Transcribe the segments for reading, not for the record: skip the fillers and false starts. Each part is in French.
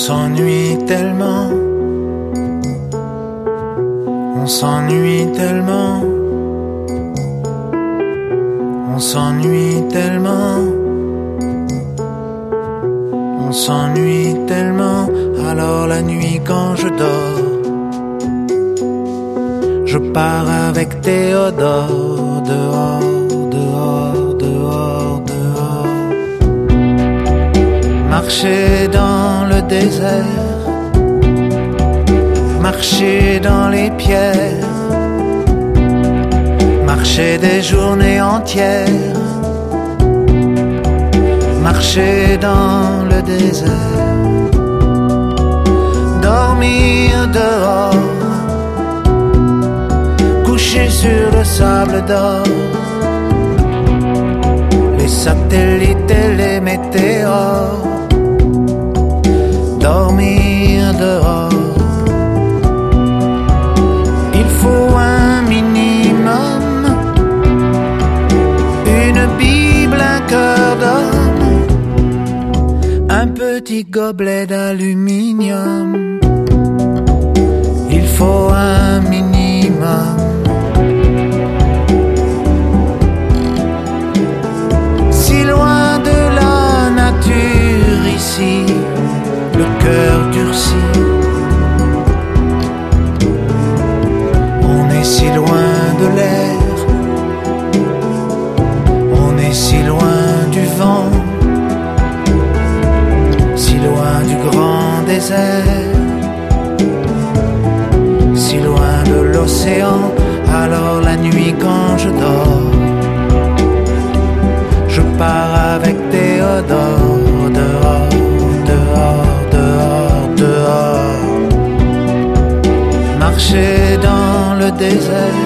s'ennuie tellement, on s'ennuie tellement, on s'ennuie tellement, on s'ennuie tellement. Alors la nuit quand je dors, je pars avec Théodore dehors, dehors, dehors, dehors. Marcher dans le désert, marcher dans les pierres, marcher des journées entières, marcher dans le désert, dormir dehors, coucher sur le sable d'or, les satellites et les météores, dormir dehors. Il faut un minimum, une Bible, un cœur d'homme, un petit gobelet d'aluminium. Il faut un minimum. Si loin de la nature ici, le cœur durcit. On est si loin de l'air, on est si loin du vent, si loin du grand désert, si loin de l'océan. Alors la nuit quand je dors, je pars avec Théodore dehors, dehors, dehors, dehors. Marcher dans le désert,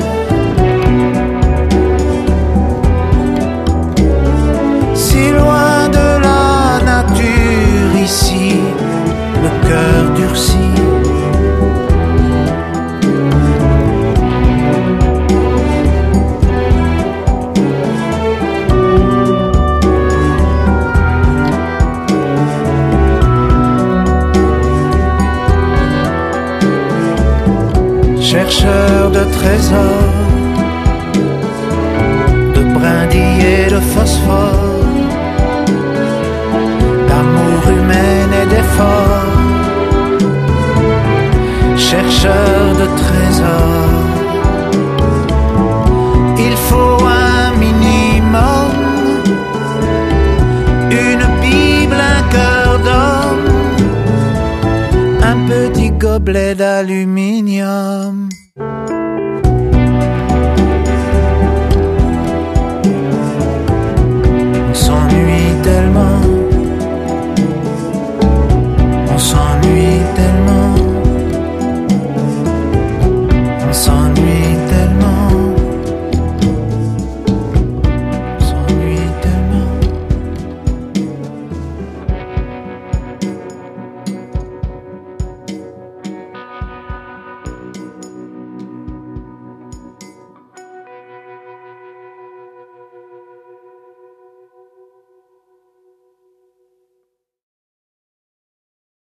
si loin de la nature ici, le cœur durcit. Chercheur de trésors, de brindilles et de phosphore, d'amour humain et d'effort. Chercheur de trésors, il faut un minimum, une Bible, un cœur d'homme, un petit gobelet d'aluminium.